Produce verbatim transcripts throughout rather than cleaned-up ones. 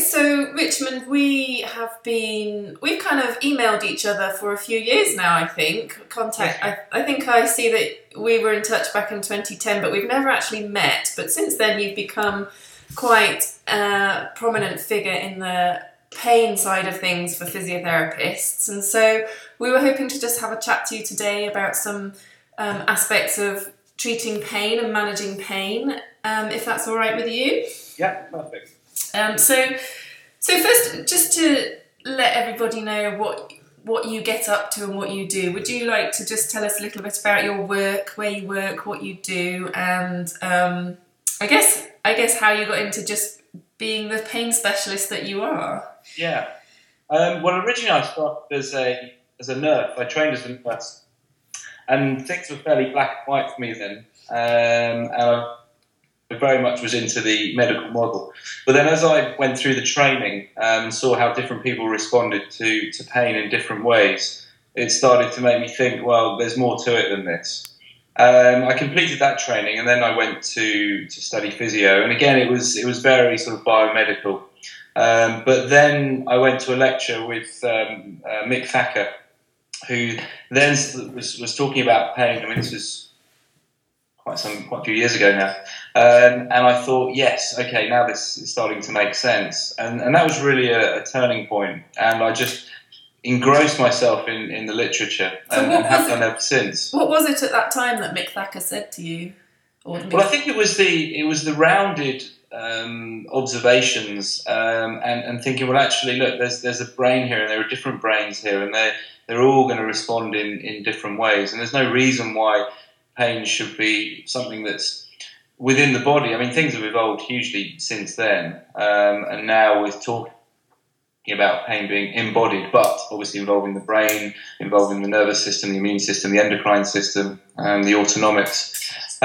so Richmond, we have been, we've kind of emailed each other for a few years now, I think. Contact, I, I think I see that we were in touch back in twenty ten, but we've never actually met. But since then, you've become quite a prominent figure in the pain side of things for physiotherapists. And so we were hoping to just have a chat to you today about some um, aspects of treating pain and managing pain, um, if that's all right with you. Yeah, perfect. Um, so, so first, just to let everybody know what what you get up to and what you do, would you like to just tell us a little bit about your work, where you work, what you do, and um, I guess I guess how you got into just being the pain specialist that you are? Yeah. Um, well, originally I started as a as a nurse. I trained as a nurse, and things were fairly black and white for me then. Um, and I very much was into the medical model. But then as I went through the training and um, saw how different people responded to, to pain in different ways, it started to make me think, well, there's more to it than this. Um, I completed that training and then I went to, to study physio. And again, it was, it was very sort of biomedical. Um, but then I went to a lecture with um, uh, Mick Thacker, who then was, was talking about pain. I mean, this was quite some quite a few years ago now, um, and I thought, yes, okay, now this is starting to make sense, and and that was really a, a turning point, and I just engrossed myself in, in the literature, so and, and have done ever since. What was it at that time that Mick Thacker said to you? Or well, I think it was the it was the rounded um, observations, um, and and thinking, well, actually, look, there's there's a brain here, and there are different brains here, and they they're all going to respond in in different ways, and there's no reason why pain should be something that's within the body. I mean, things have evolved hugely since then, um, and now we're talking about pain being embodied, but obviously involving the brain, involving the nervous system, the immune system, the endocrine system, and the autonomics.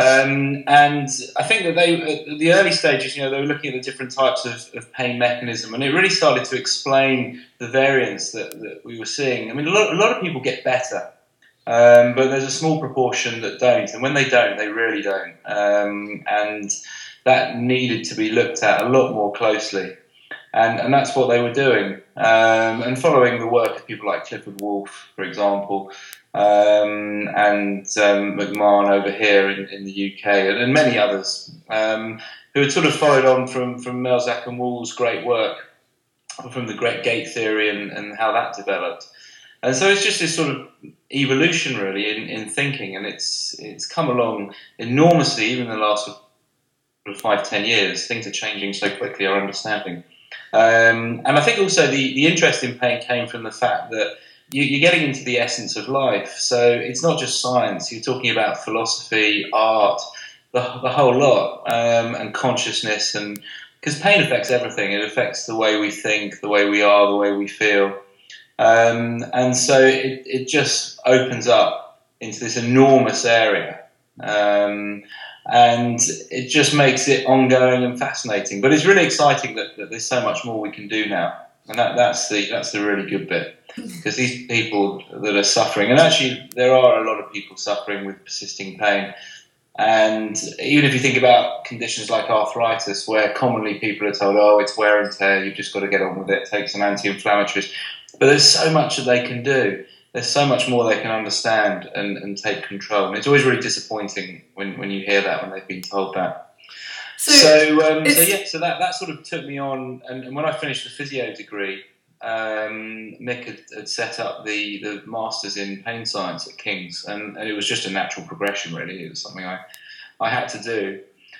Um, and I think that they, at the early stages, you know, they were looking at the different types of, of pain mechanism, and it really started to explain the variance that, that we were seeing. I mean, a lot, a lot of people get better. Um, but there's a small proportion that don't, and when they don't, they really don't. Um, and that needed to be looked at a lot more closely. And, and that's what they were doing. Um, and following the work of people like Clifford Wolf, for example, um, and um, McMahon over here in, in the U K, and, and many others, um, who had sort of followed on from, from Melzack and Wall's great work, from the Great Gate Theory and, and how that developed. And so it's just this sort of evolution, really, in, in thinking, and it's it's come along enormously, even in the last sort of five, ten years. Things are changing so quickly, our understanding. Um, and I think also the, the interest in pain came from the fact that you, you're getting into the essence of life. So it's not just science. You're talking about philosophy, art, the, the whole lot, um, and consciousness. And because pain affects everything. It affects the way we think, the way we are, the way we feel. Um, and so it, it just opens up into this enormous area, um, and it just makes it ongoing and fascinating. But it's really exciting that, that there's so much more we can do now, and that, that's the that's the really good bit, because these people that are suffering, and actually there are a lot of people suffering with persisting pain. And even if you think about conditions like arthritis, where commonly people are told, oh, it's wear and tear, you've just got to get on with it, take some anti-inflammatories. But there's so much that they can do. There's so much more they can understand and, and take control. And it's always really disappointing when, when you hear that, when they've been told that. So, so, um, so yeah, so that, that sort of took me on. And, and when I finished the physio degree, um, Mick had, had set up the, the Masters in Pain Science at King's. And, and it was just a natural progression, really. It was something I, I had to do.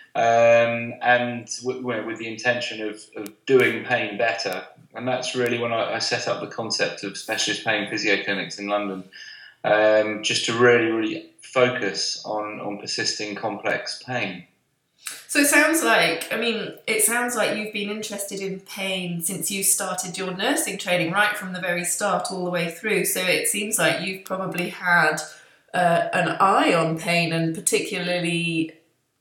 Um, and w- with the intention of, of doing pain better. And that's really when I, I set up the concept of specialist pain physio clinics in London, um, just to really, really focus on, on persisting complex pain. So it sounds like, I mean, it sounds like you've been interested in pain since you started your nursing training, right from the very start all the way through. So it seems like you've probably had uh, an eye on pain, and particularly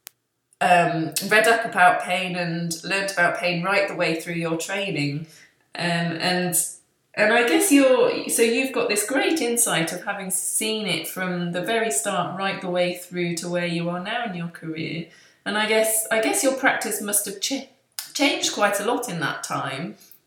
um, read up about pain and learnt about pain right the way through your training. Um, and and I guess you're so you've got this great insight of having seen it from the very start right the way through to where you are now in your career. And I guess I guess your practice must have ch- changed quite a lot in that time.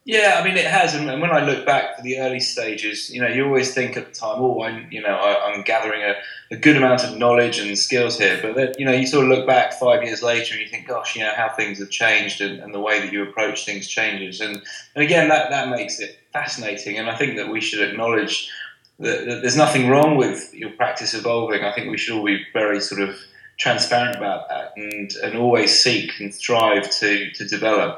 Yeah, I mean it has, and when I look back to the early stages, you know, you always think at the time, oh, I'm, you know, I, I'm gathering a, a good amount of knowledge and skills here. But then, you know, you sort of look back five years later and you think, gosh, you know, how things have changed and, and the way that you approach things changes. And and again, that that makes it fascinating. And I think that we should acknowledge that, that there's nothing wrong with your practice evolving. I think we should all be very sort of transparent about that and and always seek and strive to to develop.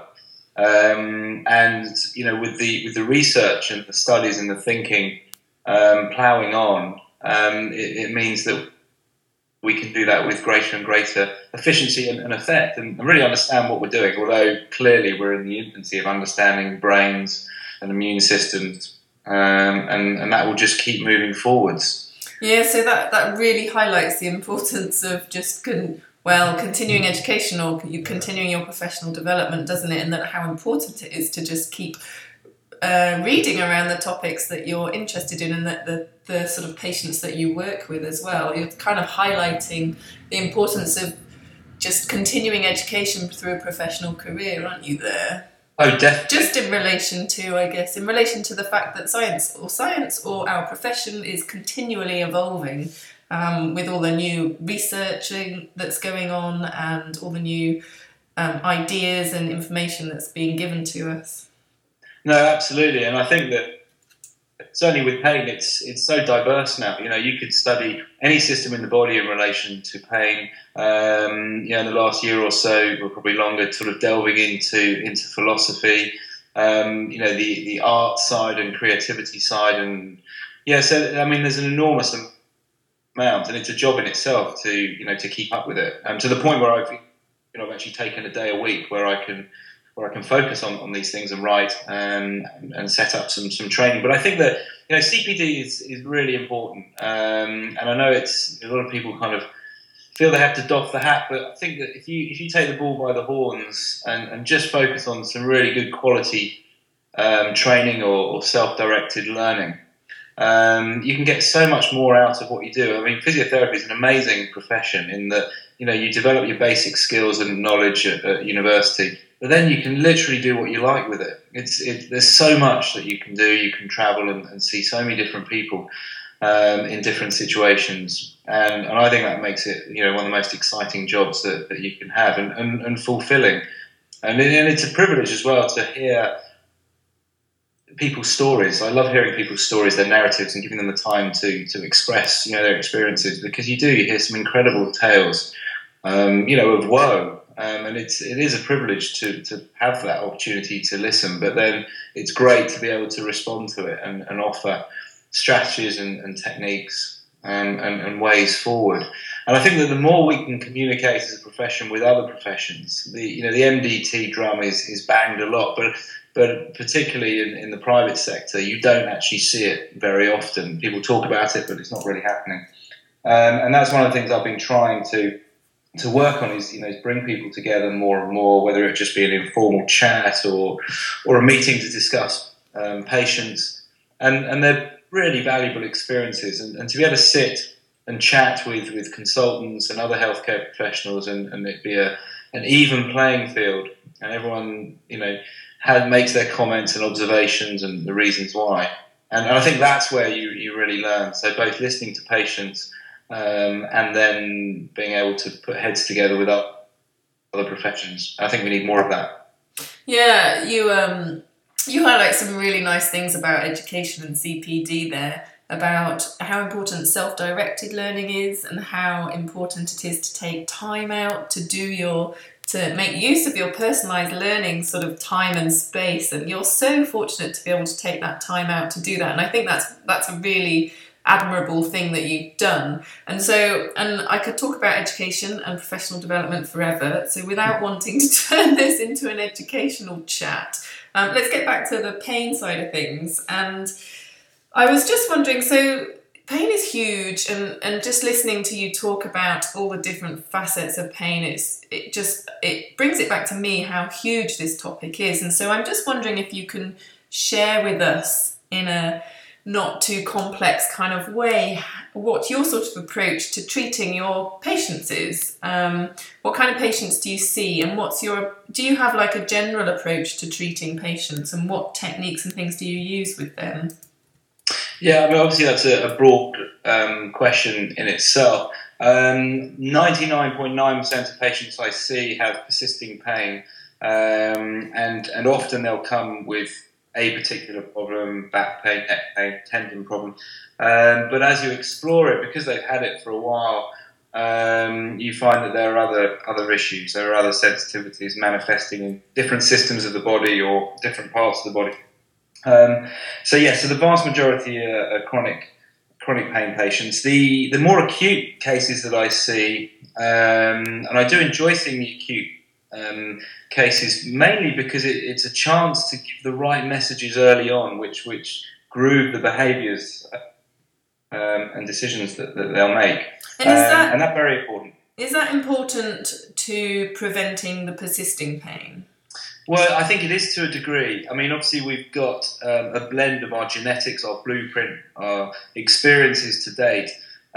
Um, and you know, with the with the research and the studies and the thinking um, ploughing on, um, it, it means that we can do that with greater and greater efficiency and, and effect, and, and really understand what we're doing. Although clearly we're in the infancy of understanding brains and immune systems, um, and, and that will just keep moving forwards. Yeah, so that, that really highlights the importance of just con- well continuing education or you continuing your professional development, doesn't it? And that how important it is to just keep uh, reading around the topics that you're interested in and that the, the sort of patients that you work with as well. You're kind of highlighting the importance of just continuing education through a professional career, aren't you there? Oh, definitely. Just in relation to, I guess, in relation to the fact that science or science or our profession is continually evolving um, with all the new researching that's going on and all the new um, ideas and information that's being given to us. No, absolutely. And I think that certainly with pain, it's it's so diverse now. You know, you could study any system in the body in relation to pain. Um, you know, in the last year or so, or probably longer, sort of delving into into philosophy. Um, you know, the the art side and creativity side, and yeah. So I mean, there's an enormous amount, and it's a job in itself to you know to keep up with it. Um, to the point where I've you know I've actually taken a day a week where I can. where I can focus on, on these things and write um, and, and set up some, some training. But I think that, you know, C P D is, is really important. Um, and I know it's, a lot of people kind of feel they have to doff the hat, but I think that if you if you take the bull by the horns and, and just focus on some really good quality um, training or, or self-directed learning, um, you can get so much more out of what you do. I mean, physiotherapy is an amazing profession in that, you know, you develop your basic skills and knowledge at, at university, but then you can literally do what you like with it. It's it, there's so much that you can do. You can travel and, and see so many different people um, in different situations, and, and I think that makes it you know one of the most exciting jobs that, that you can have and, and, and fulfilling. And, it, and it's a privilege as well to hear people's stories. I love hearing people's stories, their narratives, and giving them the time to to express you know their experiences, because you do you hear some incredible tales, um, you know, of woe. Um, and it's it is a privilege to, to have that opportunity to listen, but then it's great to be able to respond to it and, and offer strategies and, and techniques and, and, and ways forward. And I think that the more we can communicate as a profession with other professions, the you know the M D T drum is, is banged a lot, but but particularly in, in the private sector, you don't actually see it very often. People talk about it, but it's not really happening. Um, and that's one of the things I've been trying to. to work on is, you know, is bring people together more and more, whether it just be an informal chat or or a meeting to discuss um, patients. And, and they're really valuable experiences. And, and to be able to sit and chat with, with consultants and other healthcare professionals and, and it be a, an even playing field and everyone, you know, had, makes their comments and observations and the reasons why. And, and I think that's where you, you really learn. So both listening to patients Um, and then being able to put heads together with other professions. I think we need more of that. Yeah, you um, you highlight some really nice things about education and C P D there, about how important self-directed learning is and how important it is to take time out to do your to make use of your personalised learning sort of time and space. And you're so fortunate to be able to take that time out to do that. And I think that's that's a really admirable thing that you've done. And so, and I could talk about education and professional development forever. So without wanting to turn this into an educational chat, um, let's get back to the pain side of things. And I was just wondering, so pain is huge, and, and just listening to you talk about all the different facets of pain, it's it just it brings it back to me how huge this topic is. And so I'm just wondering if you can share with us in a not too complex kind of way, what your sort of approach to treating your patients is. Um, what kind of patients do you see, and what's your, do you have like a general approach to treating patients, and what techniques and things do you use with them? Yeah, I mean, obviously that's a, a broad um, question in itself. Um, ninety-nine point nine percent of patients I see have persisting pain, um, and, and often they'll come with a particular problem: back pain, neck pain, tendon problem. Um, but as you explore it, because they've had it for a while, um, you find that there are other other issues. There are other sensitivities manifesting in different systems of the body or different parts of the body. Um, so yeah, so the vast majority are, are chronic chronic pain patients. The the more acute cases that I see, um, and I do enjoy seeing the acute um, cases, mainly because it, it's a chance to give the right messages early on, which which groove the behaviours um, and decisions that, that they'll make, and, is um, that, and that's very important. Is that important to preventing the persisting pain? Well, I think it is to a degree. I mean, obviously we've got um, a blend of our genetics, our blueprint, our experiences to date,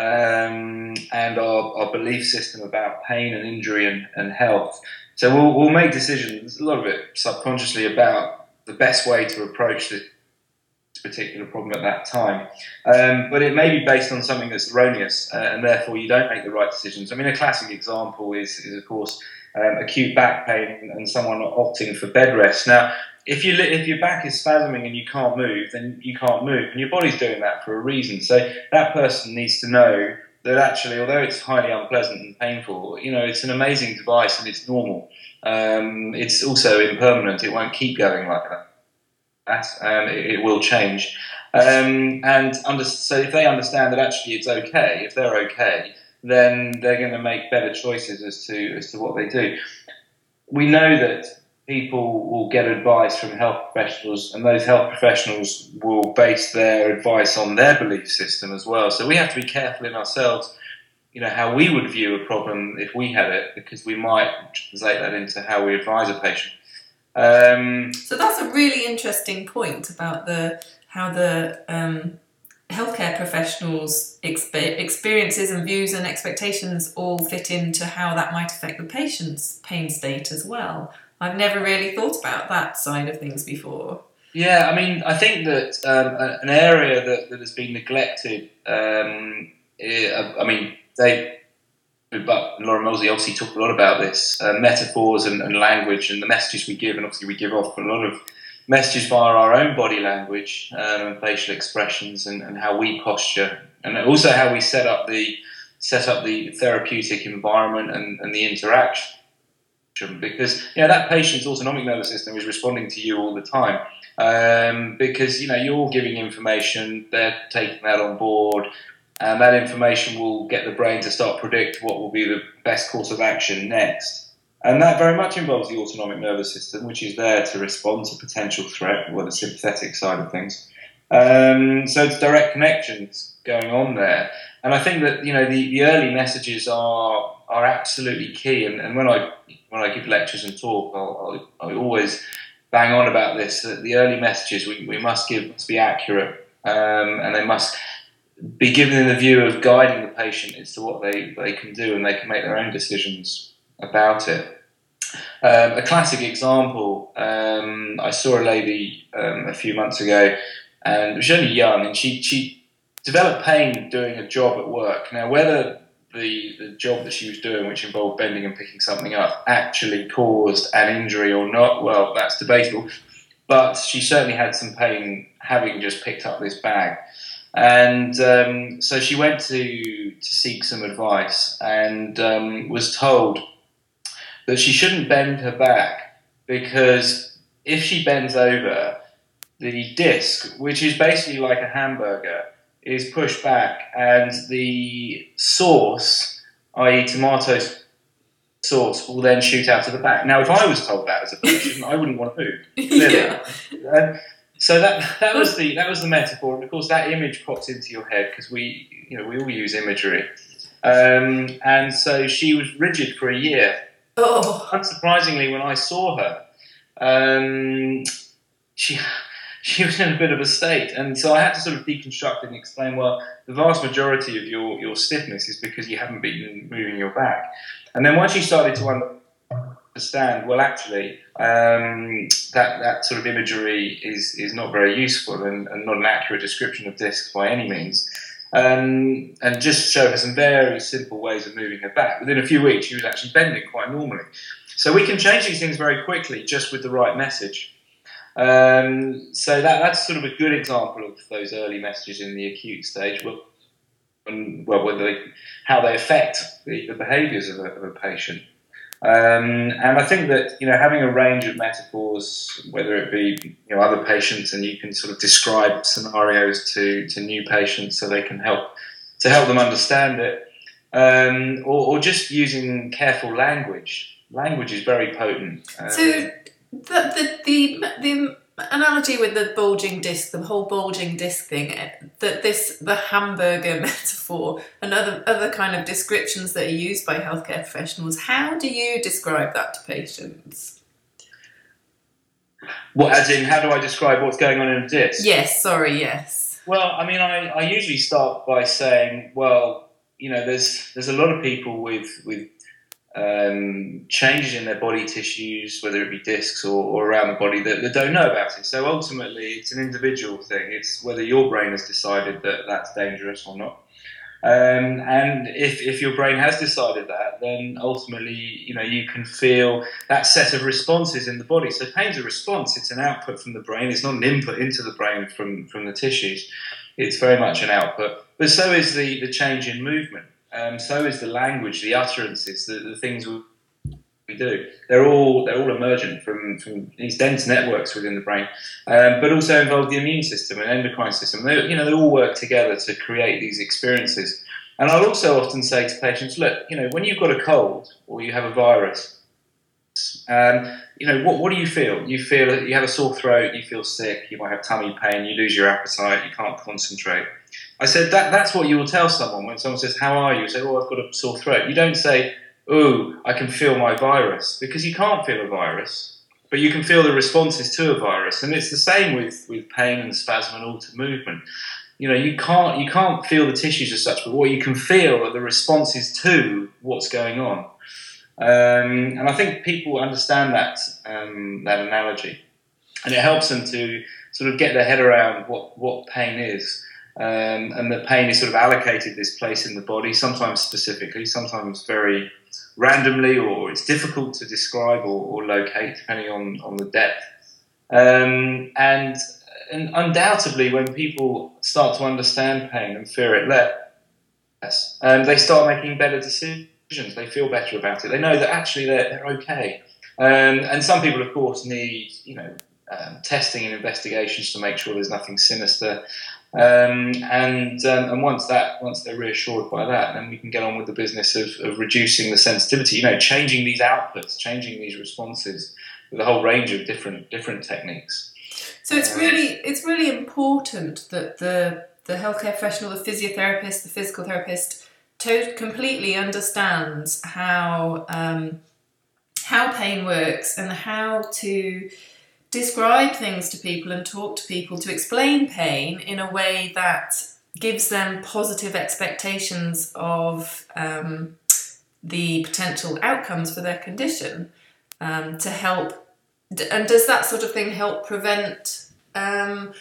um, and our, our belief system about pain and injury and, and health. So we'll, we'll make decisions, a lot of it subconsciously, about the best way to approach this particular problem at that time. Um, but it may be based on something that's erroneous, uh, and therefore you don't make the right decisions. I mean, a classic example is, is of course, Um, acute back pain and someone opting for bed rest. Now, if you if your back is spasming and you can't move, then you can't move, and your body's doing that for a reason. So that person needs to know that actually, although it's highly unpleasant and painful, you know, it's an amazing device and it's normal. Um, it's also impermanent; it won't keep going like that. That um, it, it will change. Um, and under, so if they understand that actually it's okay, if they're okay, then they're going to make better choices as to as to what they do. We know that people will get advice from health professionals, and those health professionals will base their advice on their belief system as well. So we have to be careful in ourselves, you know, how we would view a problem if we had it, because we might translate that into how we advise a patient. Um, so that's a really interesting point about the how the um, healthcare professionals' exp- experiences and views and expectations all fit into how that might affect the patient's pain state as well. I've never really thought about that side of things before. Yeah, I mean, I think that um, an area that, that has been neglected, um, I mean, they, but Laura Moseley obviously talked a lot about this, uh, metaphors and, and language and the messages we give, and obviously we give off a lot of messages via our own body language um, and facial expressions, and, and how we posture, and also how we set up the set up the therapeutic environment and, and the interaction. Because you know that patient's autonomic nervous system is responding to you all the time, um, because you know you're giving information, they're taking that on board, and that information will get the brain to start predict what will be the best course of action next. And that very much involves the autonomic nervous system, which is there to respond to potential threat, or the sympathetic side of things. Um, so it's direct connections going on there. And I think that, you know, the, the early messages are are absolutely key. And, and when I when I give lectures and talk, I'll, I'll, I always bang on about this, that the early messages we, we must give must be accurate, um, and they must be given in the view of guiding the patient as to what they, they can do, and they can make their own decisions about it. Um, a classic example, um, I saw a lady um, a few months ago, and she was only young, and she, she developed pain doing a job at work. Now, whether the, the job that she was doing, which involved bending and picking something up, actually caused an injury or not, well, that's debatable. But she certainly had some pain having just picked up this bag. And um, so she went to, to seek some advice, and um, was told that she shouldn't bend her back, because if she bends over, the disc, which is basically like a hamburger, is pushed back, and the sauce, that is tomato sauce, will then shoot out of the back. Now, if I was told that as a person, I wouldn't want to move. Clearly. Yeah. Uh, so that that was the that was the metaphor, and of course that image pops into your head, because we you know we all use imagery, um, and so she was rigid for a year. Oh. Unsurprisingly, when I saw her, um, she she was in a bit of a state. And so I had to sort of deconstruct it and explain, well, the vast majority of your, your stiffness is because you haven't been moving your back. And then once she started to understand, well, actually, um, that, that sort of imagery is, is not very useful and, and not an accurate description of discs by any means. Um, and just showed her some very simple ways of moving her back. Within a few weeks, she was actually bending quite normally. So we can change these things very quickly just with the right message. Um, so that, that's sort of a good example of those early messages in the acute stage. Well, and, well whether they, how they affect the, the behaviours of a, of a patient. Um, and I think that, you know, having a range of metaphors, whether it be, you know, other patients, and you can sort of describe scenarios to, to new patients so they can help to help them understand it, um, or, or just using careful language. Language is very potent. Um, so the, the the the analogy with the bulging disc, the whole bulging disc thing, that this the hamburger metaphor and other other kind of descriptions that are used by healthcare professionals. How do you describe that to patients? What, as in, how do I describe what's going on in a disc? Yes, sorry, yes. Well, I mean, I, I usually start by saying, well, you know, there's there's a lot of people with with um, changes in their body tissues, whether it be discs or, or around the body, that, that don't know about it. So ultimately, it's an individual thing. It's whether your brain has decided that that's dangerous or not. Um, and if, if your brain has decided that, then ultimately, you know, you can feel that set of responses in the body. So pain's a response. It's an output from the brain. It's not an input into the brain from, from the tissues. It's very much an output. But so is the, the change in movement. Um, so is the language, the utterances, the, the things we, we do. They're all they're all emergent from, from these dense networks within the brain, um, but also involve the immune system and endocrine system. They, you know, they all work together to create these experiences. And I'll also often say to patients, look, you know, when you've got a cold or you have a virus, um, you know, what what do you feel? You feel you have a sore throat, you feel sick, you might have tummy pain, you lose your appetite, you can't concentrate. I said, that, that's what you will tell someone when someone says, how are you? You say, oh, I've got a sore throat. You don't say, oh, I can feel my virus, because you can't feel a virus, but you can feel the responses to a virus. And it's the same with, with pain and spasm and altered movement. You know, you can't, you can't feel the tissues as such, but what you can feel are the responses to what's going on. Um, and I think people understand that, um, that analogy. And it helps them to sort of get their head around what, what pain is. Um, and that pain is sort of allocated this place in the body, sometimes specifically, sometimes very randomly, or it's difficult to describe or, or locate, depending on, on the depth. Um, and, and undoubtedly, when people start to understand pain and fear it less, um, they start making better decisions. They feel better about it. They know that actually they're, they're okay. Um, and some people, of course, need, you know, um, testing and investigations to make sure there's nothing sinister. Um, and um, and once that once they're reassured by that, then we can get on with the business of, of reducing the sensitivity. You know, changing these outputs, changing these responses with a whole range of different different techniques. So it's really it's really important that the the healthcare professional, the physiotherapist, the physical therapist, to completely understands how um, how pain works and how to describe things to people and talk to people, to explain pain in a way that gives them positive expectations of um, the potential outcomes for their condition, um, to help. And does that sort of thing help prevent um,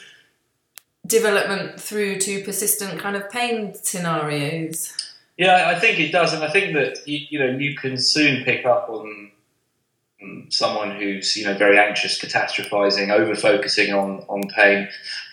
development through to persistent kind of pain scenarios? Yeah, I think it does, and I think that you, you know you can soon pick up on someone who's, you know, very anxious, catastrophizing, over-focusing on, on pain.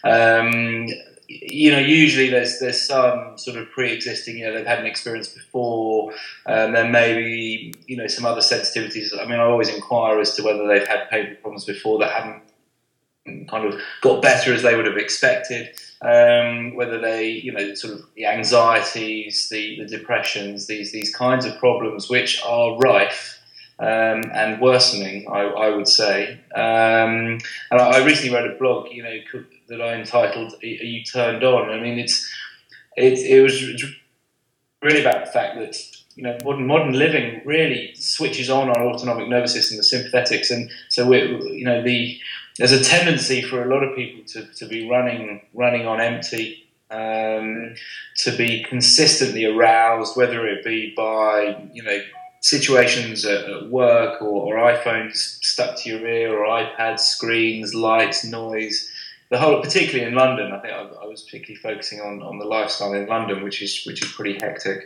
Um, you know, usually there's there's some sort of pre-existing, you know, they've had an experience before, and then maybe, you know, some other sensitivities. I mean, I always inquire as to whether they've had pain problems before that haven't kind of got better as they would have expected. Um, whether they, you know, sort of the anxieties, the, the depressions, these these kinds of problems which are rife. Um, and worsening, I, I would say. Um, and I, I recently wrote a blog, you know, that I entitled "Are You Turned On?" I mean, it's it, it was really about the fact that, you know, modern modern living really switches on our autonomic nervous system, the sympathetics, and so we're, you know, the there's a tendency for a lot of people to, to be running running on empty, um, to be consistently aroused, whether it be by, you know, situations at, at work, or, or iPhones stuck to your ear, or iPads, screens, lights, noise. The whole, particularly in London, I think I, I was particularly focusing on, on the lifestyle in London, which is which is pretty hectic.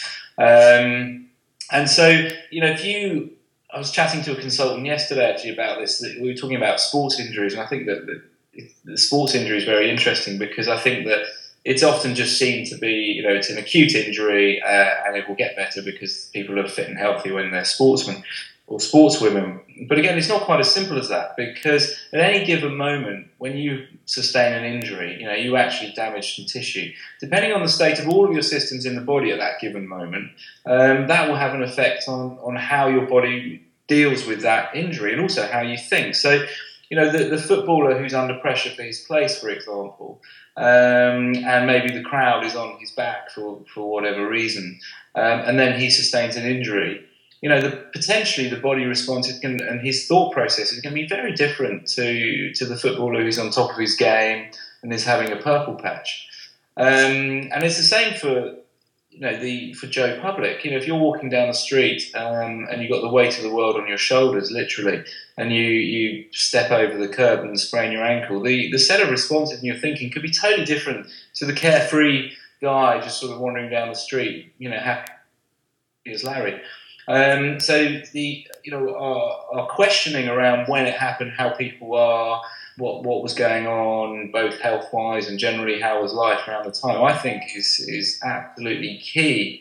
Um, and so, you know, if you, I was chatting to a consultant yesterday actually about this. That we were talking about sports injuries, and I think that the, the sports injury is very interesting, because I think that it's often just seen to be, you know, it's an acute injury, uh, and it will get better because people are fit and healthy when they're sportsmen or sportswomen. But again, it's not quite as simple as that, because at any given moment, when you sustain an injury, you know, you actually damage some tissue. Depending on the state of all of your systems in the body at that given moment, um, that will have an effect on, on how your body deals with that injury, and also how you think. So, you know, the, the footballer who's under pressure for his place, for example, um, and maybe the crowd is on his back for, for whatever reason, um, and then he sustains an injury, you know, the, potentially the body response can, and his thought process is going to be very different to, to the footballer who's on top of his game and is having a purple patch. Um, and it's the same for, you know, the for Joe Public. You know, if you're walking down the street um, and you've got the weight of the world on your shoulders, literally, and you, you step over the curb and sprain your ankle, the, the set of responses in your thinking could be totally different to the carefree guy just sort of wandering down the street, you know, happy as Larry. Um, so the you know our, our questioning around when it happened, how people are, what what was going on, both health wise and generally how was life around the time, I think is is absolutely key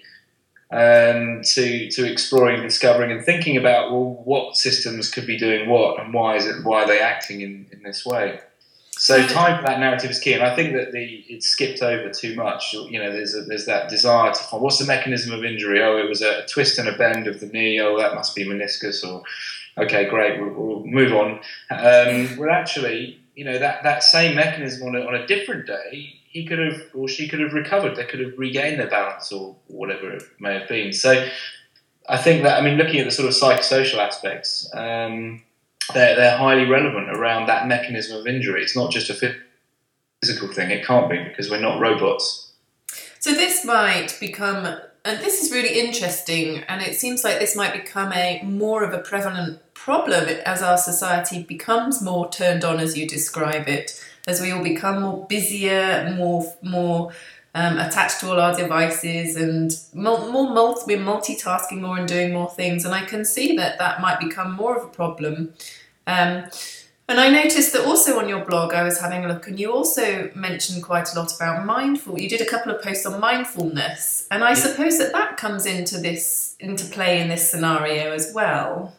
um, to to exploring, discovering, and thinking about, well, what systems could be doing what, and why is it why are they acting in, in this way. So time for that narrative is key, and I think that the it's skipped over too much. You know, there's a, there's that desire to find what's the mechanism of injury. Oh, it was a twist and a bend of the knee. Oh, that must be meniscus. Or okay, great, we'll, we'll move on. Um, well, actually, you know, that, that same mechanism on a, on a different day, he could have or she could have recovered. They could have regained their balance or whatever it may have been. So I think that, I mean, looking at the sort of psychosocial aspects. Um, They're, they're highly relevant around that mechanism of injury. It's not just a physical thing. It can't be, because we're not robots. So this might become, and this is really interesting, and it seems like this might become a more of a prevalent problem as our society becomes more turned on, as you describe it, as we all become more busier, more more um, attached to all our devices, and more, more multi, we're multitasking more and doing more things. And I can see that that might become more of a problem. Um, and I noticed that also on your blog, I was having a look, and you also mentioned quite a lot about mindful. You did a couple of posts on mindfulness, and I suppose that that comes into this into play in this scenario as well.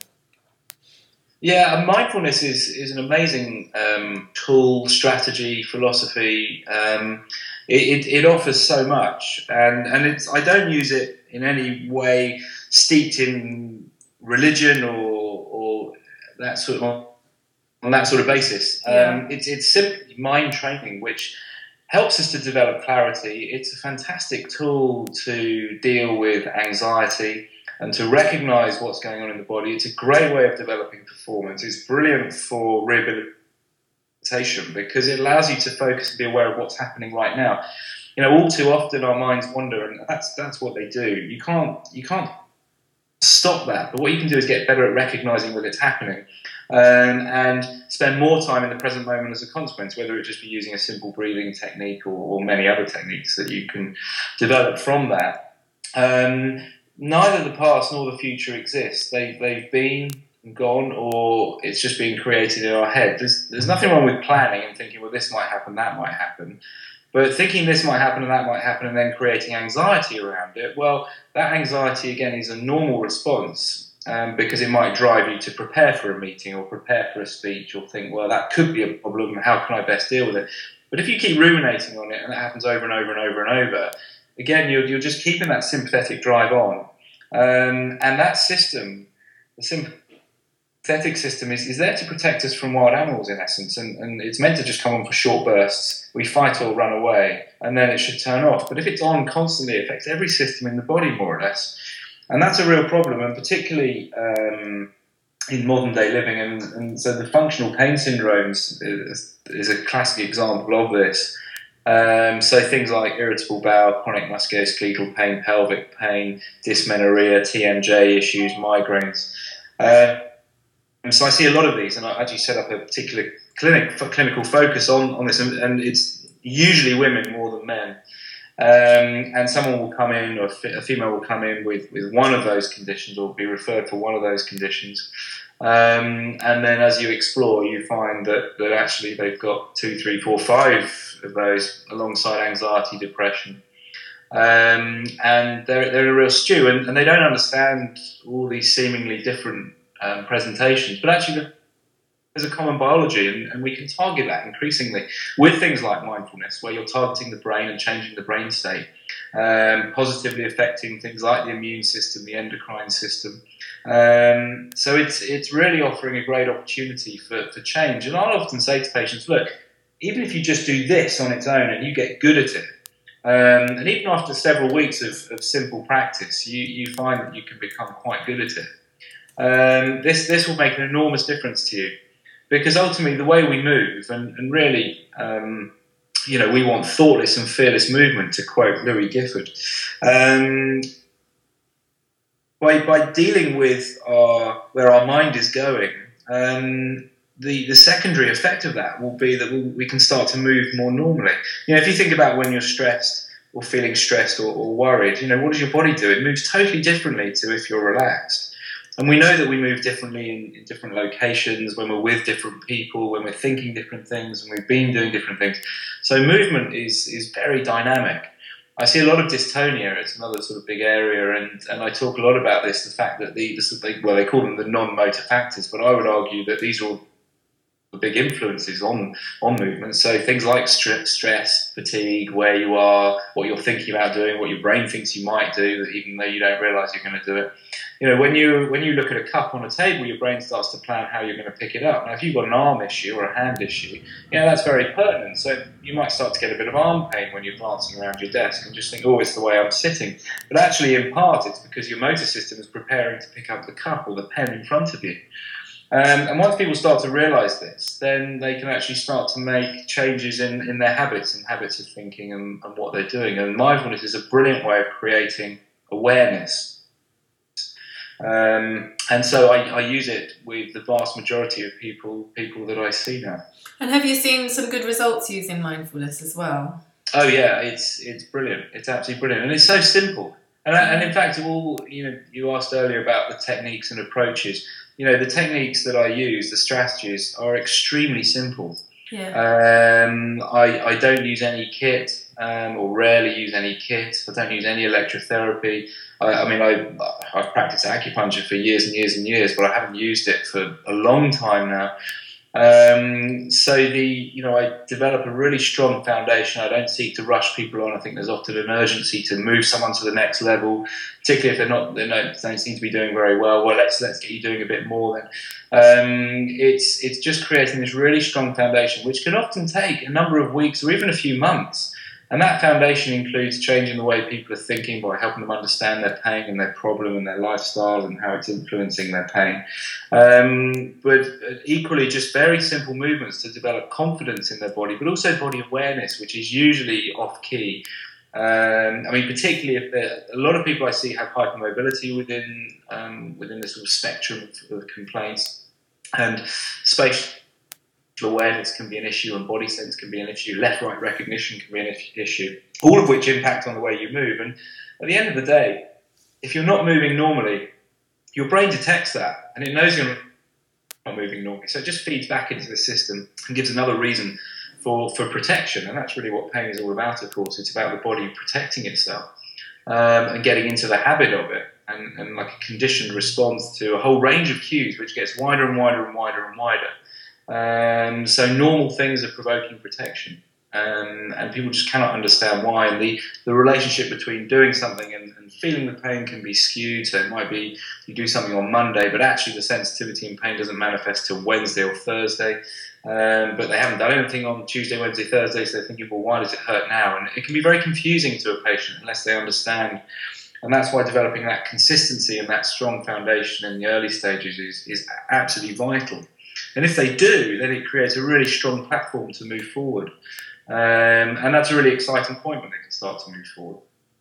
Yeah, and mindfulness is is an amazing um, tool, strategy, philosophy. Um, It, it, it offers so much, and, and it's, I don't use it in any way steeped in religion or, or that sort of on that sort of basis. Yeah. Um, it's, it's simply mind training, which helps us to develop clarity. It's a fantastic tool to deal with anxiety and to recognise what's going on in the body. It's a great way of developing performance. It's brilliant for rehabilitation, because it allows you to focus and be aware of what's happening right now. You know, all too often our minds wander, and that's that's what they do. You can't you can't stop that, but what you can do is get better at recognizing that it's happening, um, and spend more time in the present moment as a consequence, whether it just be using a simple breathing technique or, or many other techniques that you can develop from that. Um, neither the past nor the future exist. They, they've been gone, or it's just being created in our head. There's, there's nothing wrong with planning and thinking, well, this might happen, that might happen. But thinking this might happen and that might happen and then creating anxiety around it, well, that anxiety, again, is a normal response, um, because it might drive you to prepare for a meeting or prepare for a speech, or think, well, that could be a problem, how can I best deal with it? But if you keep ruminating on it and it happens over and over and over and over, again, you're, you're just keeping that sympathetic drive on. Um, and that system, the sympathetic Sympathetic system is, is there to protect us from wild animals, in essence, and, and it's meant to just come on for short bursts. We fight or run away, and then it should turn off. But if it's on constantly, it affects every system in the body, more or less. And that's a real problem, and particularly um, in modern day living, and, and so the functional pain syndromes is, is a classic example of this. Um, so things like irritable bowel, chronic musculoskeletal pain, pelvic pain, dysmenorrhea, T M J issues, migraines. Uh, and so I see a lot of these, and I actually set up a particular clinic for clinical focus on, on this, and, and it's usually women more than men. Um, and someone will come in, or a female will come in with, with one of those conditions, or be referred for one of those conditions. Um, and then as you explore, you find that, that actually they've got two, three, four, five of those alongside anxiety, depression. Um, and they're, they're a real stew, and, and they don't understand all these seemingly different um, presentations. But actually, there's a common biology, and, and we can target that increasingly with things like mindfulness, where you're targeting the brain and changing the brain state, um, positively affecting things like the immune system, the endocrine system. Um, so it's it's really offering a great opportunity for, for change. And I'll often say to patients, look, even if you just do this on its own and you get good at it, um, and even after several weeks of, of simple practice, you, you find that you can become quite good at it. Um, this, this will make an enormous difference to you. Because ultimately, the way we move, and, and really, um, you know, we want thoughtless and fearless movement, to quote Louis Gifford. Um, by by dealing with our, where our mind is going, um, the the secondary effect of that will be that we, we can start to move more normally. You know, if you think about when you're stressed or feeling stressed or, or worried, you know, what does your body do? It moves totally differently to if you're relaxed. And we know that we move differently in, in different locations, when we're with different people, when we're thinking different things, when we've been doing different things. So movement is is very dynamic. I see a lot of dystonia. It's another sort of big area, and, and I talk a lot about this, the fact that the, the well, they call them the non-motor factors, but I would argue that these are all the big influences on, on movement. So things like stress, stress, fatigue, where you are, what you're thinking about doing, what your brain thinks you might do, even though you don't realise you're going to do it. You know, when you when you look at a cup on a table, your brain starts to plan how you're going to pick it up. Now, if you've got an arm issue or a hand issue, you know, that's very pertinent. So you might start to get a bit of arm pain when you're glancing around your desk and just think, oh, it's the way I'm sitting. But actually, in part, it's because your motor system is preparing to pick up the cup or the pen in front of you. Um, and once people start to realise this, then they can actually start to make changes in, in their habits and habits of thinking and, and what they're doing. And mindfulness is a brilliant way of creating awareness. Um, and so I, I use it with the vast majority of people people that I see now. And have you seen some good results using mindfulness as well? Oh yeah, it's it's brilliant. It's absolutely brilliant, and it's so simple. And, and in fact, all you know, you asked earlier about the techniques and approaches. You know, the techniques that I use, the strategies, are extremely simple. Yeah. Um, I, I don't use any kit, um, or rarely use any kit. I don't use any electrotherapy. I, I mean, I, I've practiced acupuncture for years and years and years, but I haven't used it for a long time now. Um, so the, you know, I develop a really strong foundation. I don't seek to rush people on. I think there's often an urgency to move someone to the next level, particularly if they're not, they don't, don't seem to be doing very well. Well, let's let's get you doing a bit more then. Um, it's it's just creating this really strong foundation, which can often take a number of weeks or even a few months. And that foundation includes changing the way people are thinking by helping them understand their pain and their problem and their lifestyle and how it's influencing their pain. Um, but equally, just very simple movements to develop confidence in their body, but also body awareness, which is usually off-key. Um, I mean, particularly if a lot of people I see have hypermobility within um, within the sort of spectrum of, of complaints, and spatial awareness can be an issue, and body sense can be an issue, left-right recognition can be an issue, all of which impact on the way you move. And at the end of the day, if you're not moving normally, your brain detects that, and it knows you're not moving normally. So it just feeds back into the system and gives another reason for, for protection. And that's really what pain is all about, of course. It's about the body protecting itself um, and getting into the habit of it, and, and like a conditioned response to a whole range of cues, which gets wider and wider and wider and wider. Um, so normal things are provoking protection, um, and people just cannot understand why. And the, the relationship between doing something and, and feeling the pain can be skewed. So it might be you do something on Monday, but actually the sensitivity and pain doesn't manifest till Wednesday or Thursday. Um, but they haven't done anything on Tuesday, Wednesday, Thursday, so they're thinking, well, why does it hurt now? And it can be very confusing to a patient unless they understand And that's why developing that consistency and that strong foundation in the early stages is, is absolutely vital. And if they do, then it creates a really strong platform to move forward. Um, and that's a really exciting point when they can start to move forward.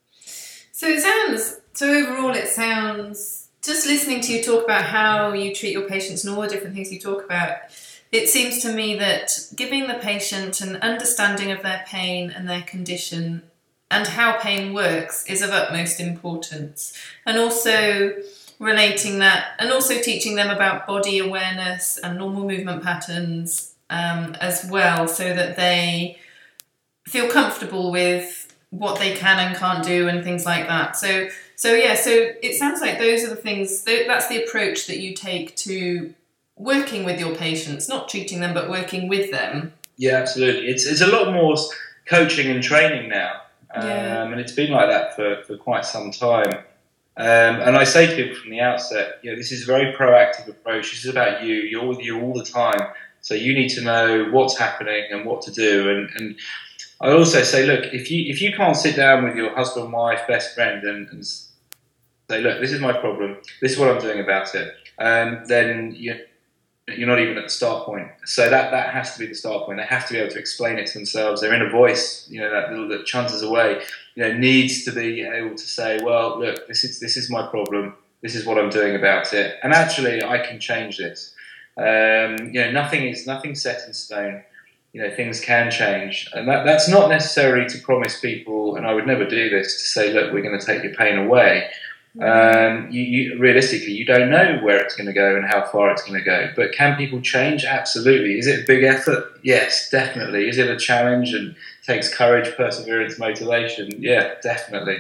So it sounds, so overall it sounds, just listening to you talk about how you treat your patients and all the different things you talk about, it seems to me that giving the patient an understanding of their pain and their condition and how pain works is of utmost importance. And also relating that, and also teaching them about body awareness and normal movement patterns um, as well, so that they feel comfortable with what they can and can't do and things like that. So, so yeah, so it sounds like those are the things, that's the approach that you take to working with your patients, not treating them, but working with them. Yeah, absolutely. It's, it's a lot more coaching and training now. Um, Yeah. And it's been like that for, for quite some time. Um, and I say to people from the outset, you know, this is a very proactive approach. This is about you. You're with you all the time. So you need to know what's happening and what to do. And, and I also say, look, if you if you can't sit down with your husband, wife, best friend and, and say, look, this is my problem. This is what I'm doing about it. Um, then you You're not even at the start point. So that, that has to be the start point. They have to be able to explain it to themselves. Their inner voice, you know, that little that chunters away, you know, needs to be able to say, well, look, this is this is my problem. This is what I'm doing about it. And actually, I can change this. Um, you know, nothing is nothing set in stone. You know, things can change. And that, that's not necessarily to promise people, and I would never do this, to say, look, we're going to take your pain away. Um, you, you, realistically, you don't know where it's going to go and how far it's going to go. But can people change? Absolutely. Is it a big effort? Yes, definitely. Is it a challenge and takes courage, perseverance, motivation? Yeah, definitely.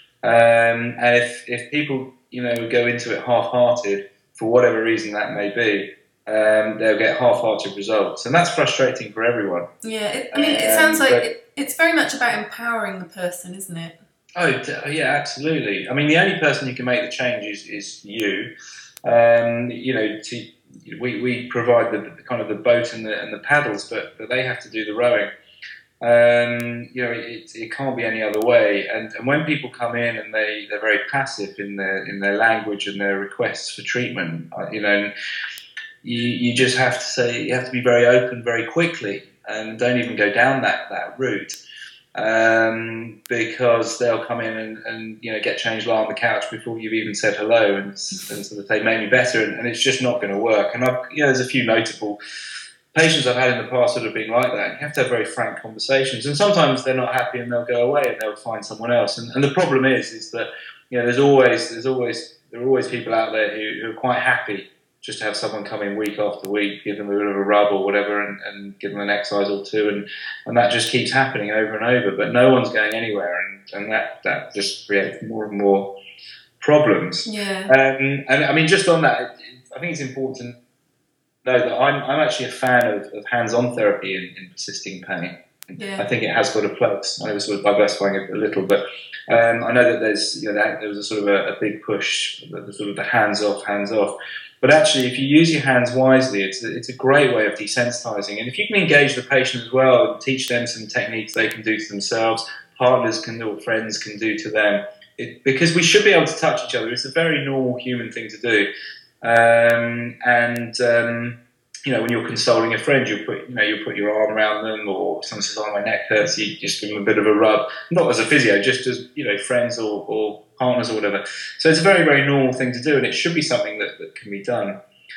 Um, and if, if people, you know, go into it half-hearted, for whatever reason that may be, um, they'll get half-hearted results. And that's frustrating for everyone. Yeah, it, I mean, it Um, sounds like but- it, it's very much about empowering the person, isn't it? Oh, yeah, absolutely. I mean, the only person who can make the change is, is you. Um, you know, to, we, we provide the, the kind of the boat and the, and the paddles, but, but they have to do the rowing. Um, you know, it, it can't be any other way. And, and when people come in and they, they're very passive in their in their language and their requests for treatment, uh, you know, you, you just have to say, you have to be very open very quickly and don't even go down that, that route. Um, because they'll come in and, and you know get changed lie on the couch before you've even said hello, and, and sort of they make me better, and, and it's just not going to work. And I've, you know, there's a few notable patients I've had in the past that have been like that. You have to have very frank conversations, and sometimes they're not happy and they'll go away and they'll find someone else. And, and the problem is, is that you know there's always there's always there are always people out there who, who are quite happy just to have someone come in week after week, give them a bit of a rub or whatever, and, and give them an exercise or two, and, and that just keeps happening over and over. But no one's going anywhere, and, and that, that just creates more and more problems. Yeah. Um, and I mean, just on that, I think it's important to know that I'm, I'm actually a fan of, of hands-on therapy in, in persisting pain. Yeah. I think it has got a place. I know this was diversifying it a little, but um, I know that there's, you know, that, there was a sort of a, a big push, the, the sort of the hands-off, hands-off. But actually, if you use your hands wisely, it's a, it's a great way of desensitizing. And if you can engage the patient as well and teach them some techniques they can do to themselves, partners can do, or friends can do to them, it, because we should be able to touch each other. It's a very normal human thing to do. Um, and um, you know, when you're consoling a friend, you put you know you put your arm around them, or someone says, "Oh, my neck hurts," you just give them a bit of a rub, not as a physio, just as you know, friends or, or partners or whatever. So it's a very, very normal thing to do, and it should be something that, that can be done.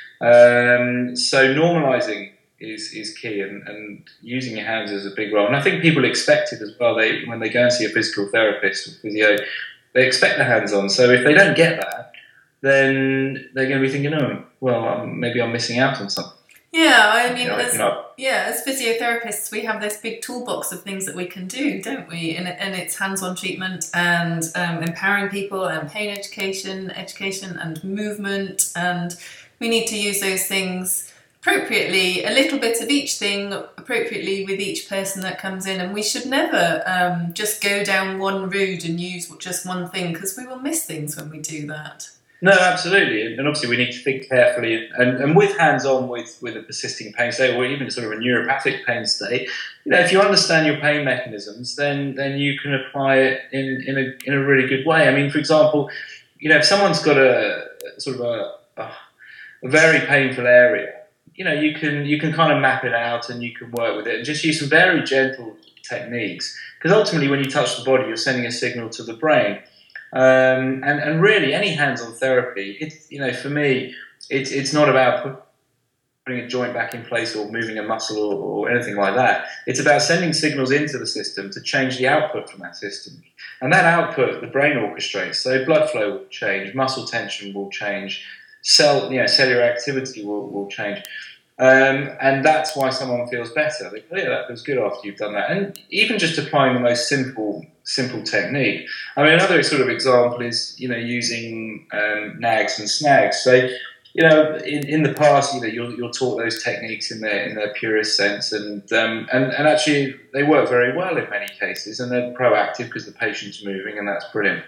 Um, so normalising is is key, and, and using your hands is a big role. And I think people expect it as well. They when they go and see a physical therapist or physio, they expect the hands on. So if they don't get that, then they're going to be thinking, "Oh, well, um, maybe I'm missing out on something." Yeah, I mean, You know, as, you know, yeah, as physiotherapists, we have this big toolbox of things that we can do, don't we? And, and it's hands-on treatment and um, empowering people and pain education, education and movement. And we need to use those things appropriately, a little bit of each thing appropriately with each person that comes in. And we should never um, just go down one route and use just one thing, because we will miss things when we do that. No, absolutely, and obviously we need to think carefully, and, and with hands-on with, with a persisting pain state, or even sort of a neuropathic pain state. You know, if you understand your pain mechanisms, then then you can apply it in in a in a really good way. I mean, for example, you know, if someone's got a sort of a, a, a very painful area, you know, you can you can kind of map it out and you can work with it and just use some very gentle techniques, because ultimately, when you touch the body, you're sending a signal to the brain. Um, and, and really, any hands-on therapy, it's, you know, for me, it's it's not about putting a joint back in place or moving a muscle or, or anything like that. It's about sending signals into the system to change the output from that system. And that output, the brain orchestrates. So blood flow will change, muscle tension will change, cell, you know, cellular activity will, will change. Um, and that's why someone feels better. They go, yeah, that feels good after you've done that. And even just applying the most simple simple technique. I mean, another sort of example is, you know, using um, nags and snags. So, you know, in, in the past, you know, you're, you're taught those techniques in their in their purest sense, and um, and and actually they work very well in many cases, and they're proactive because the patient's moving, and that's brilliant.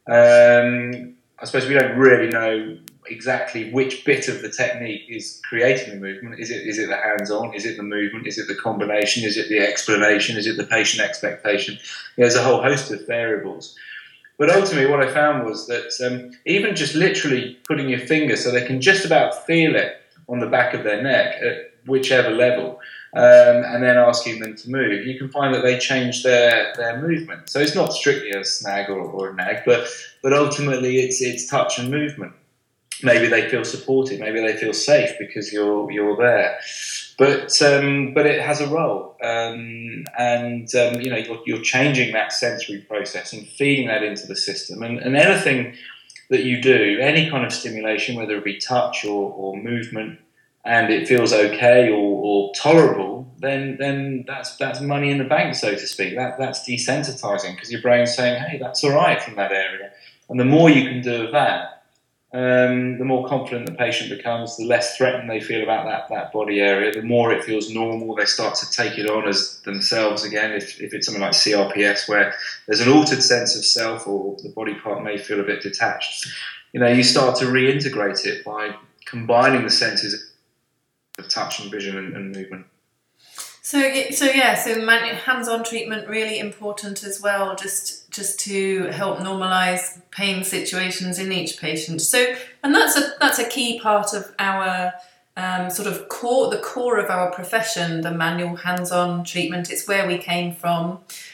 Um, I suppose we don't really know exactly which bit of the technique is creating the movement. Is it is it the hands-on? Is it the movement? Is it the combination? Is it the explanation? Is it the patient expectation? There's a whole host of variables. But ultimately what I found was that um, even just literally putting your finger so they can just about feel it on the back of their neck at whichever level, um, and then asking them to move, you can find that they change their, their movement. So it's not strictly a snag or, or a nag, but, but ultimately it's, it's touch and movement. Maybe they feel supported, maybe they feel safe because you're you're there, but um, but it has a role, um, and um, you know you're, you're changing that sensory process and feeding that into the system, and, and anything that you do, any kind of stimulation, whether it be touch or, or movement, and it feels okay or, or tolerable, then then that's that's money in the bank, so to speak. That that's desensitizing because your brain's saying, hey, that's all right from that area, and the more you can do of that, Um, the more confident the patient becomes, the less threatened they feel about that, that body area, the more it feels normal, they start to take it on as themselves again. If, if it's something like C R P S, where there's an altered sense of self or the body part may feel a bit detached, you know, you start to reintegrate it by combining the senses of touch and vision and, and movement. So, so yeah, so hands-on treatment really important as well, just just to help normalise pain situations in each patient. So, and that's a that's a key part of our um, sort of core, the core of our profession, the manual hands-on treatment. It's where we came from.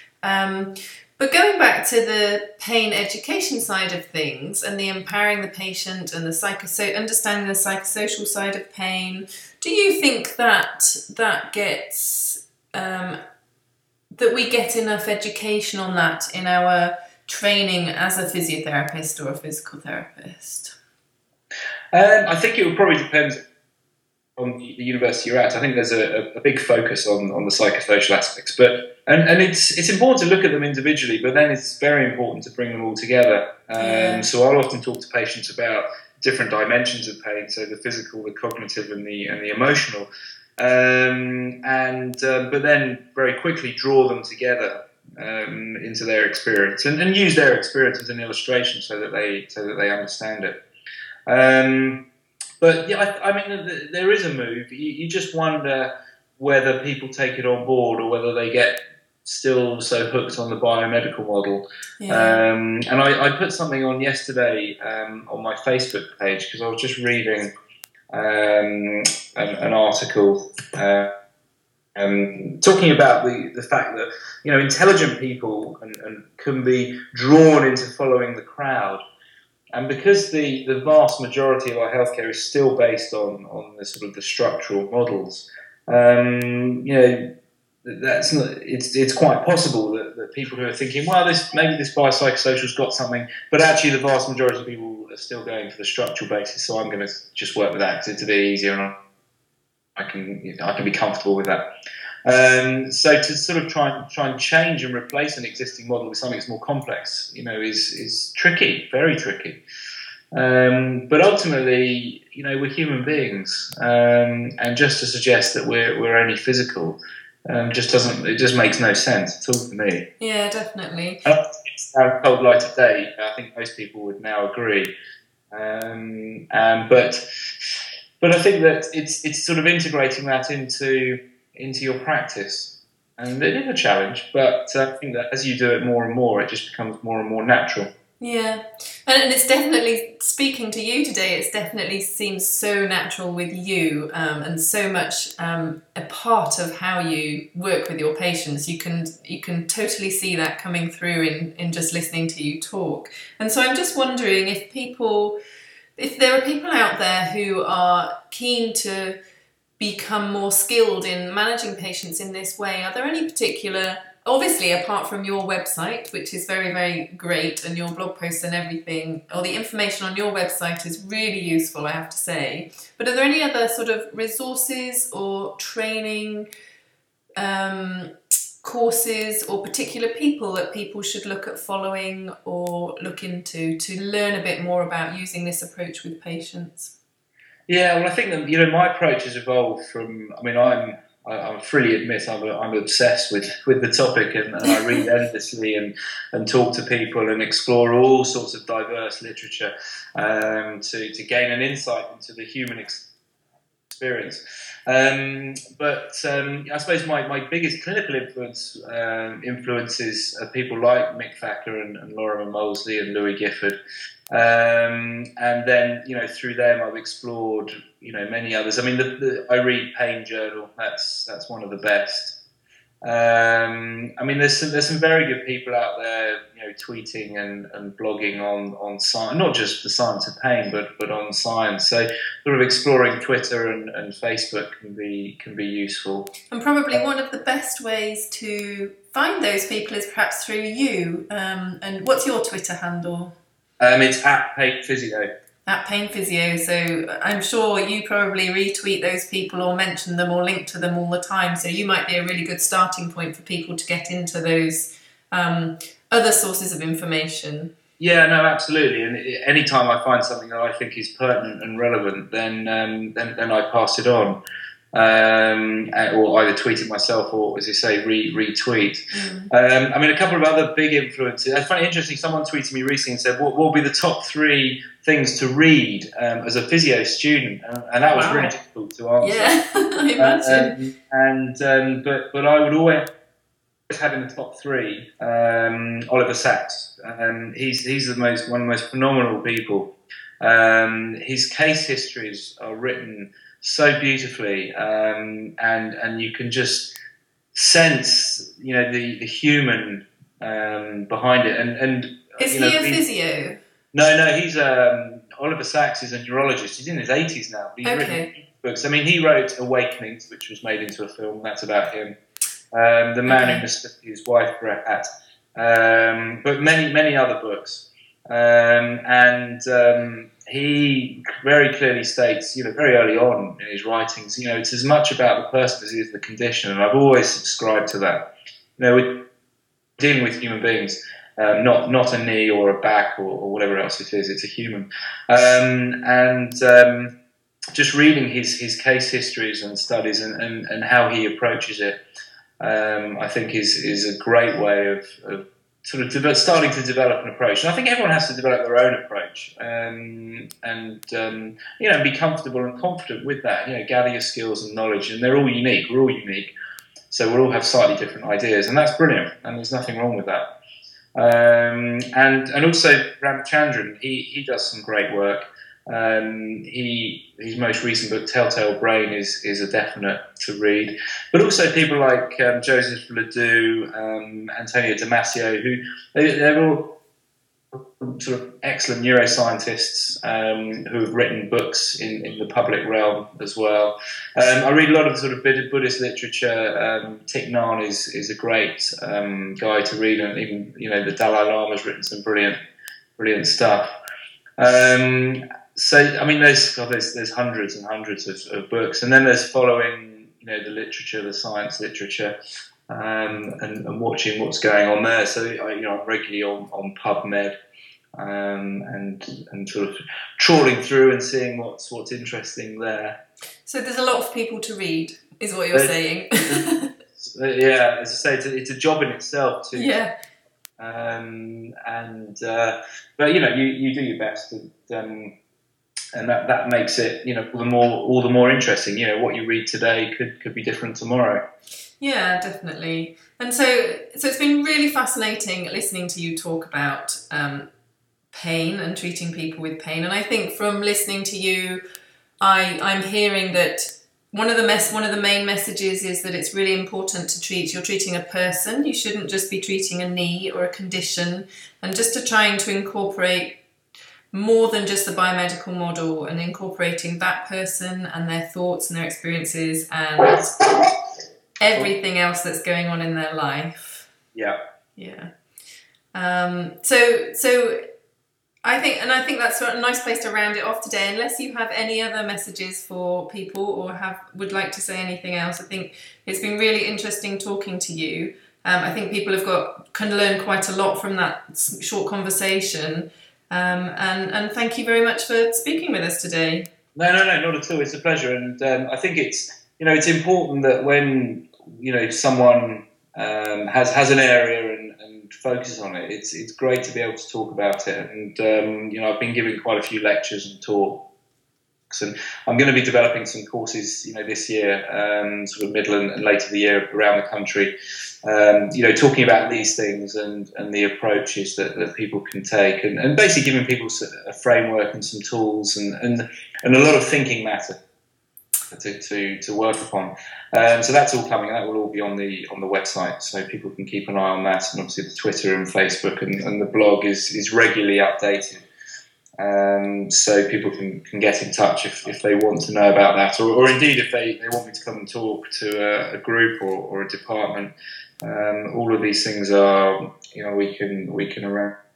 Um, but going back to the pain education side of things and the empowering the patient and the psycho understanding the psychosocial side of pain, do you think that that gets um, that we get enough education on that in our training as a physiotherapist or a physical therapist? Um, I think it would probably depend on the university you're at. I think there's a, a big focus on, on the psychosocial aspects, but and, and it's it's important to look at them individually, but then it's very important to bring them all together. Um, yeah. So I'll often talk to patients about different dimensions of pain, so the physical, the cognitive, and the and the emotional, um, and uh, but then very quickly draw them together um, into their experience and, and use their experience as an illustration so that they so that they understand it. Um, but yeah, I, I mean, there is a move. You, you just wonder whether people take it on board or whether they get still so hooked on the biomedical model. Yeah. Um, and I, I put something on yesterday um, on my Facebook page because I was just reading um, an, an article uh, um, talking about the, the fact that, you know, intelligent people and, and can be drawn into following the crowd. And because the, the vast majority of our healthcare is still based on, on the sort of the structural models, um, you know, that's not, it's it's quite possible that, that people who are thinking, well, this maybe this biopsychosocial's got something, but actually the vast majority of people are still going for the structural basis. So I'm going to just work with that because it's a bit easier, and I, I can you know, I can be comfortable with that. Um, so to sort of try and try and change and replace an existing model with something that's more complex, you know, is is tricky, very tricky. Um, but ultimately, you know, we're human beings, um, and just to suggest that we're we're only physical. Um, just doesn't. It just makes no sense at all to me. Yeah, definitely. It's our cold light today. I think most people would now agree. Um, um, but but I think that it's it's sort of integrating that into into your practice, and it is a challenge. But I think that as you do it more and more, it just becomes more and more natural. Yeah, and, and it's definitely, speaking to you today, it's definitely seems so natural with you, um, and so much um, a part of how you work with your patients. You can you can totally see that coming through in, in just listening to you talk. And so I'm just wondering if people, if there are people out there who are keen to become more skilled in managing patients in this way, are there any particular, obviously apart from your website, which is very, very great, and your blog posts and everything, or the information on your website is really useful, I have to say, but are there any other sort of resources or training um, courses or particular people that people should look at following or look into to learn a bit more about using this approach with patients? Yeah, well, I think that, you know, my approach has evolved from, I mean, I'm, I, I freely admit I'm, I'm obsessed with, with the topic, and, and I read endlessly and, and talk to people and explore all sorts of diverse literature um, to, to gain an insight into the human experience. Um, but um, I suppose my, my biggest clinical influence um, influences are people like Mick Thacker and, and Lorimer Moseley and Louis Gifford. Um, and then, you know, through them I've explored, you know, many others. I mean, the, the, I read Pain Journal. That's that's one of the best. Um, I mean, there's some, there's some very good people out there, you know, tweeting and, and blogging on on science, not just the science of pain, but but on science. So, sort of exploring Twitter and, and Facebook can be can be useful. And probably one of the best ways to find those people is perhaps through you. Um, and what's your Twitter handle? Um, it's at Pain Physio. At Pain Physio. So I'm sure you probably retweet those people or mention them or link to them all the time. So you might be a really good starting point for people to get into those um, other sources of information. Yeah, no, absolutely. And any time I find something that I think is pertinent and relevant, then um, then, then I pass it on. Um, or either tweet it myself or, as you say, re- retweet. Mm. Um, I mean, a couple of other big influences. I find it interesting, someone tweeted me recently and said, what will be the top three things to read um, as a physio student? And, and that was wow. really difficult to answer. Yeah, I imagine. Um, and, um, but, but I would always have in the top three um, Oliver Sacks. Um, he's, he's the most, one of the most phenomenal people. Um, his case histories are written so beautifully, um, and and you can just sense, you know, the the human um, behind it. And and is you know, he a physio? No, no, he's um, Oliver Sacks is a neurologist. He's in his eighties now. He's okay. written books. I mean, he wrote Awakenings, which was made into a film. That's about him. Um, the Man okay. Who Mistook His Wife for a Hat, um, but many many other books. Um, and um, he very clearly states, you know, very early on in his writings, you know, it's as much about the person as it is the condition, and I've always subscribed to that. You know, we're dealing with human beings, um, not not a knee or a back or, or whatever else it is. It's a human, um, and um, just reading his his case histories and studies and, and, and how he approaches it, um, I think is is a great way of, of sort of de- starting to develop an approach. And I think everyone has to develop their own approach, um, and um, you know, be comfortable and confident with that. You know, gather your skills and knowledge, and they're all unique. We're all unique, so we'll all have slightly different ideas, and that's brilliant. And there's nothing wrong with that. Um, and and also Ramachandran, he he does some great work. Um, he his most recent book, Telltale Brain, is is a definite to read. But also people like um, Joseph Ledoux, um, Antonio Damasio, who they, they're all sort of excellent neuroscientists um, who have written books in, in the public realm as well. Um, I read a lot of sort of Buddhist literature. Um, Thich Nhat is is a great um, guy to read, and even, you know, the Dalai Lama has written some brilliant brilliant stuff. Um, So, I mean, there's, God, there's there's hundreds and hundreds of, of books, and then there's following, you know, the literature, the science literature, um, and, and watching what's going on there. So, I, you know, I'm regularly on, on PubMed, um, and and sort of trawling through and seeing what's what's interesting there. So there's a lot of people to read, is what you're there's, saying. Yeah, as I say, it's a, it's a job in itself to yeah. Um, and uh, but you know, you, you do your best, and um, and that, that makes it, you know, all the more all the more interesting. You know, what you read today could could be different tomorrow. Yeah, definitely. And so so it's been really fascinating listening to you talk about um, pain and treating people with pain. And I think from listening to you, I I'm hearing that one of the mess one of the main messages is that it's really important to treat you're treating a person. You shouldn't just be treating a knee or a condition, and just to trying to incorporate more than just the biomedical model, and incorporating that person and their thoughts and their experiences and everything else that's going on in their life. Yeah. Yeah. Um, so so I think, and I think that's a nice place to round it off today. Unless you have any other messages for people or have would like to say anything else, I think it's been really interesting talking to you. Um, I think people have got can learn quite a lot from that short conversation. Um, and and thank you very much for speaking with us today. No, no, no, not at all. It's a pleasure, and um, I think it's you know it's important that when you know someone um, has has an area and, and focuses on it, it's it's great to be able to talk about it. And um, you know I've been giving quite a few lectures and talks, and I'm going to be developing some courses you know this year, um, sort of middle and, and later the year around the country. Um, you know, talking about these things and, and the approaches that, that people can take, and, and basically giving people a framework and some tools and, and, and a lot of thinking matter to, to, to work upon. Um, so that's all coming. That will all be on the on the website, so people can keep an eye on that. And obviously the Twitter and Facebook and, and the blog is, is regularly updated. Um, so people can, can get in touch if, if they want to know about that, or, or indeed if they, they want me to come and talk to a, a group or, or a department. Um, all of these things are, you know, we can we can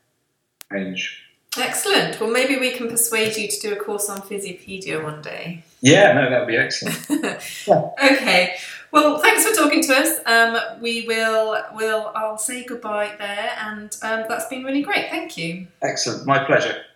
arrange. Excellent. Well, maybe we can persuade you to do a course on Physiopedia one day. Yeah, no, that would be excellent. Yeah. Okay. Well, thanks for talking to us. Um, we will, will, I'll say goodbye there, and um, that's been really great. Thank you. Excellent. My pleasure.